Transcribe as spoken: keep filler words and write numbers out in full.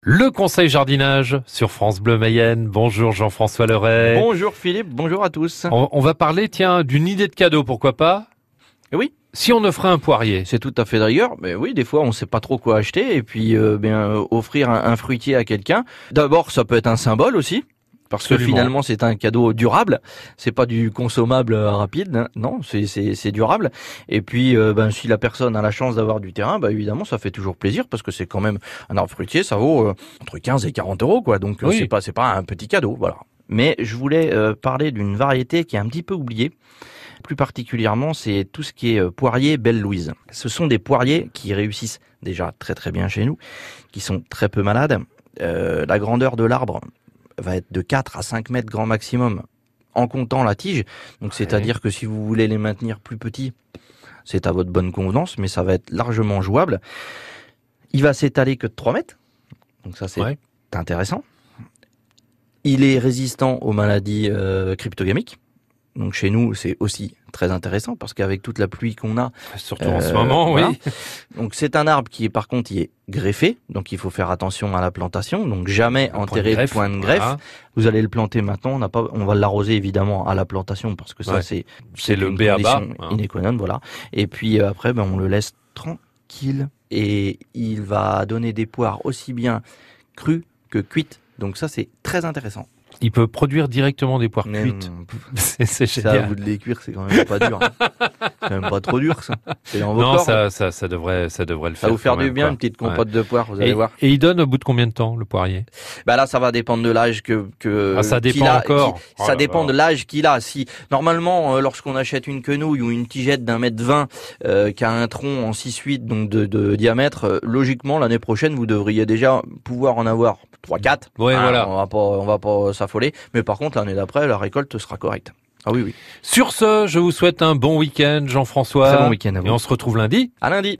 Le conseil jardinage sur France Bleu Mayenne. Bonjour Jean-François Leray. Bonjour Philippe, bonjour à tous. On, on va parler, tiens, d'une idée de cadeau, pourquoi pas ? Oui, Si on offrait un poirier. c'est tout à fait de rigueur. Mais oui, des fois on sait pas trop quoi acheter et puis euh, bien euh, offrir un, un fruitier à quelqu'un. D'abord, ça peut être un symbole aussi. Parce que Absolument. finalement c'est un cadeau durable, c'est pas du consommable euh, rapide, hein. Non, c'est c'est c'est durable. Et puis euh, ben si la personne a la chance d'avoir du terrain, bah évidemment ça fait toujours plaisir parce que c'est quand même un arbre fruitier, ça vaut euh, entre quinze et quarante euros quoi. Donc euh, Oui. c'est pas c'est pas un petit cadeau, voilà. Mais je voulais euh, parler d'une variété qui est un petit peu oubliée. Plus particulièrement, c'est tout ce qui est euh, poirier Belle Louise. Ce sont des poiriers qui réussissent déjà très très bien chez nous, qui sont très peu malades. Euh, la grandeur de l'arbre va être de quatre à cinq mètres grand maximum en comptant la tige. Donc c'est-à-dire que si vous voulez les maintenir plus petits, c'est à votre bonne convenance, mais ça va être largement jouable. Il va s'étaler que de trois mètres. Donc ça c'est Ouais. intéressant. Il est résistant aux maladies euh, cryptogamiques. Donc chez nous, c'est aussi très intéressant parce qu'avec toute la pluie qu'on a, Surtout en Euh, ce moment, voilà. oui. donc c'est un arbre qui est par contre il est greffé, donc il faut faire attention à la plantation, donc jamais Un point de enterrer de greffe, point de greffe. voilà. Vous allez le planter maintenant, on n'a pas, on va l'arroser évidemment à la plantation parce que ça Ouais. c'est C'est le une B A B A, condition hein. in qua non, voilà. Et puis euh, après ben on le laisse tranquille et il va donner des poires aussi bien crues que cuites. Donc ça c'est très intéressant. Il peut produire directement des poires Mais cuites. non, C'est c'est c'est à génial. vous de les cuire, c'est quand même pas dur. hein. C'est quand même pas trop dur ça. C'est dans vos Non, corps. ça, ça, ça devrait, ça devrait le Ça faire. va vous faire quand du même, bien, quoi. une petite Ouais. compote de poire, vous allez Et, voir. et il donne au bout de combien de temps, le poirier ? Bah là, ça va dépendre de l'âge que que Ah, ça qu'il dépend a, encore. qui- Oh ça là dépend là. de l'âge qu'il a. Si normalement, euh, lorsqu'on achète une quenouille ou une tigette d'un mètre vingt euh, qui a un tronc en six huit donc de, de diamètre, euh, logiquement l'année prochaine vous devriez déjà pouvoir en avoir trois quatre. Ouais, voilà. On va pas on va pas s'affoler. Mais par contre l'année d'après, la récolte sera correcte. Ah oui oui. Sur ce, je vous souhaite un bon week-end, Jean-François. Très bon week-end à vous. Et on se retrouve lundi. À lundi.